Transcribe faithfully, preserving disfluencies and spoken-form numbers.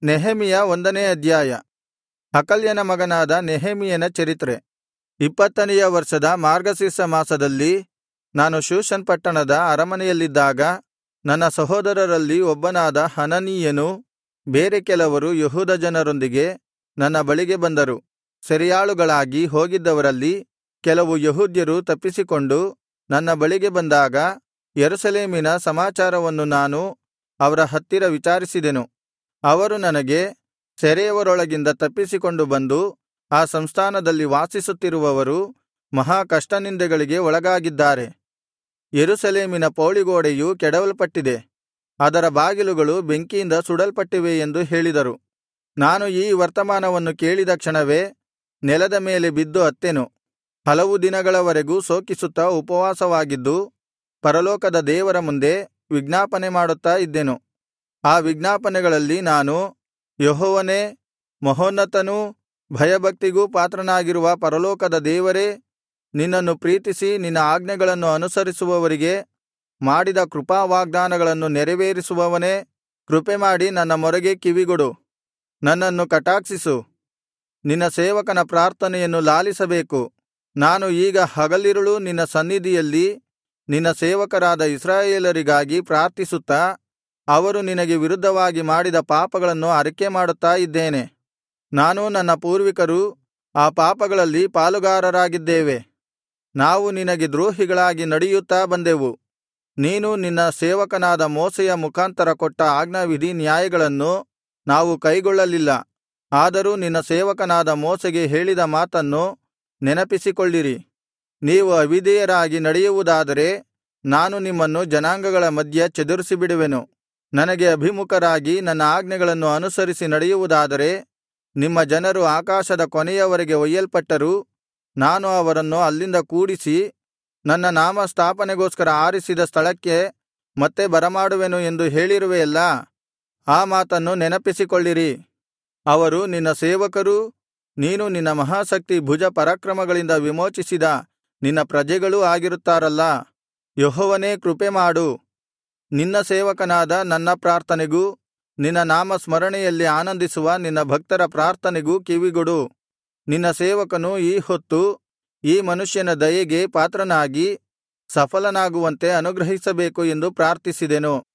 ನೆಹೆಮೀಯ ಒಂದನೇ ಅಧ್ಯಾಯ. ಹಕಲ್ಯನ ಮಗನಾದ ನೆಹೆಮೀಯನ ಚರಿತ್ರೆ. ಇಪ್ಪತ್ತನೆಯ ವರ್ಷದ ಮಾರ್ಗಶಿರ್ಷ ಮಾಸದಲ್ಲಿ ನಾನು ಶೂಷನ್ ಪಟ್ಟಣದ ಅರಮನೆಯಲ್ಲಿದ್ದಾಗ, ನನ್ನ ಸಹೋದರರಲ್ಲಿ ಒಬ್ಬನಾದ ಹನನೀಯನೂ ಬೇರೆ ಕೆಲವರು ಯೆಹೂದ ಜನರೊಂದಿಗೆ ನನ್ನ ಬಳಿಗೆ ಬಂದರು. ಸೆರೆಯಾಳುಗಳಾಗಿ ಹೋಗಿದ್ದವರಲ್ಲಿ ಕೆಲವು ಯೆಹೂದ್ಯರು ತಪ್ಪಿಸಿಕೊಂಡು ನನ್ನ ಬಳಿಗೆ ಬಂದಾಗ, ಯೆರೂಸಲೇಮಿನ ಸಮಾಚಾರವನ್ನು ನಾನು ಅವರ ಹತ್ತಿರ ವಿಚಾರಿಸಿದೆನು. ಅವರು ನನಗೆ, ಸೆರೆಯವರೊಳಗಿಂದ ತಪ್ಪಿಸಿಕೊಂಡು ಬಂದು ಆ ಸಂಸ್ಥಾನದಲ್ಲಿ ವಾಸಿಸುತ್ತಿರುವವರು ಮಹಾ ಕಷ್ಟನಿಂದೆಗಳಿಗೆ ಒಳಗಾಗಿದ್ದಾರೆ. ಯೆರೂಸಲೇಮಿನ ಪೌಳಿಗೋಡೆಯು ಕೆಡವಲ್ಪಟ್ಟಿದೆ, ಅದರ ಬಾಗಿಲುಗಳು ಬೆಂಕಿಯಿಂದ ಸುಡಲ್ಪಟ್ಟಿವೆ ಎಂದು ಹೇಳಿದರು. ನಾನು ಈ ವರ್ತಮಾನವನ್ನು ಕೇಳಿದ ಕ್ಷಣವೇ ನೆಲದ ಮೇಲೆ ಬಿದ್ದು ಅತ್ತೆನು. ಹಲವು ದಿನಗಳವರೆಗೂ ಶೋಕಿಸುತ್ತಾ ಉಪವಾಸವಾಗಿದ್ದು, ಪರಲೋಕದ ದೇವರ ಮುಂದೆ ವಿಜ್ಞಾಪನೆ ಮಾಡುತ್ತಾ ಇದ್ದೆನು. ಆ ವಿಜ್ಞಾಪನೆಗಳಲ್ಲಿ ನಾನು, ಯೆಹೋವನೇ, ಮಹೋನ್ನತನೂ ಭಯಭಕ್ತಿಗೂ ಪಾತ್ರನಾಗಿರುವ ಪರಲೋಕದ ದೇವರೇ, ನಿನ್ನನ್ನು ಪ್ರೀತಿಸಿ ನಿನ್ನ ಆಜ್ಞೆಗಳನ್ನು ಅನುಸರಿಸುವವರಿಗೆ ಮಾಡಿದ ಕೃಪಾವಾಗ್ದಾನಗಳನ್ನು ನೆರವೇರಿಸುವವನೇ, ಕೃಪೆಮಾಡಿ ನನ್ನ ಮೊರೆಗೆ ಕಿವಿಗೊಡು, ನನ್ನನ್ನು ಕಟಾಕ್ಷಿಸು, ನಿನ್ನ ಸೇವಕನ ಪ್ರಾರ್ಥನೆಯನ್ನು ಲಾಲಿಸಬೇಕು. ನಾನು ಈಗ ಹಗಲಿರುಳೂ ನಿನ್ನ ಸನ್ನಿಧಿಯಲ್ಲಿ ನಿನ್ನ ಸೇವಕರಾದ ಇಸ್ರಾಯೇಲರಿಗಾಗಿ ಪ್ರಾರ್ಥಿಸುತ್ತಾ, ಅವರು ನಿನಗೆ ವಿರುದ್ಧವಾಗಿ ಮಾಡಿದ ಪಾಪಗಳನ್ನು ಅರಿಕೆಮಾಡುತ್ತಾ ಇದ್ದೇನೆ. ನಾನೂ ನನ್ನ ಪೂರ್ವಿಕರೂ ಆ ಪಾಪಗಳಲ್ಲಿ ಪಾಲುಗಾರರಾಗಿದ್ದೇವೆ. ನಾವು ನಿನಗೆ ದ್ರೋಹಿಗಳಾಗಿ ನಡೆಯುತ್ತಾ ಬಂದೆವು. ನೀನು ನಿನ್ನ ಸೇವಕನಾದ ಮೋಶೆಯ ಮುಖಾಂತರ ಕೊಟ್ಟ ಆಜ್ಞಾವಿಧಿ ನ್ಯಾಯಗಳನ್ನು ನಾವು ಕೈಗೊಳ್ಳಲಿಲ್ಲ. ಆದರೂ ನಿನ್ನ ಸೇವಕನಾದ ಮೋಶೆಗೆ ಹೇಳಿದ ಮಾತನ್ನು ನೆನಪಿಸಿಕೊಳ್ಳಿರಿ. ನೀವು ಅವಿಧೇಯರಾಗಿ ನಡೆಯುವುದಾದರೆ ನಾನು ನಿಮ್ಮನ್ನು ಜನಾಂಗಗಳ ಮಧ್ಯೆ ಚದುರಿಸಿಬಿಡುವೆನು. ನನಗೆ ಅಭಿಮುಖರಾಗಿ ನನ್ನ ಆಜ್ಞೆಗಳನ್ನು ಅನುಸರಿಸಿ ನಡೆಯುವುದಾದರೆ ನಿಮ್ಮ ಜನರು ಆಕಾಶದ ಕೊನೆಯವರೆಗೆ ಒಯ್ಯಲ್ಪಟ್ಟರೂ ನಾನು ಅವರನ್ನು ಅಲ್ಲಿಂದ ಕೂಡಿಸಿ ನನ್ನ ನಾಮ ಸ್ಥಾಪನೆಗೋಸ್ಕರ ಆರಿಸಿದ ಸ್ಥಳಕ್ಕೆ ಮತ್ತೆ ಬರಮಾಡುವೆನು ಎಂದು ಹೇಳಿರುವೆಯಲ್ಲಾ, ಆ ಮಾತನ್ನು ನೆನಪಿಸಿಕೊಳ್ಳಿರಿ. ಅವರು ನಿನ್ನ ಸೇವಕರೂ ನೀನು ನಿನ್ನ ಮಹಾಶಕ್ತಿ ಭುಜ ಪರಾಕ್ರಮಗಳಿಂದ ವಿಮೋಚಿಸಿದ ನಿನ್ನ ಪ್ರಜೆಗಳೂ ಆಗಿರುತ್ತಾರಲ್ಲಾ. ಯೆಹೋವನೇ, ಕೃಪೆಮಾಡು. ನಿನ್ನ ಸೇವಕನಾದ ನನ್ನ ಪ್ರಾರ್ಥನೆಗೂ ನಿನ್ನ ನಾಮಸ್ಮರಣೆಯಲ್ಲಿ ಆನಂದಿಸುವ ನಿನ್ನ ಭಕ್ತರ ಪ್ರಾರ್ಥನೆಗೂ ಕಿವಿಗೊಡು. ನಿನ್ನ ಸೇವಕನು ಈ ಹೊತ್ತು ಈ ಮನುಷ್ಯನ ದಯೆಗೆ ಪಾತ್ರನಾಗಿ ಸಫಲನಾಗುವಂತೆ ಅನುಗ್ರಹಿಸಬೇಕು ಎಂದು ಪ್ರಾರ್ಥಿಸಿದೆನು.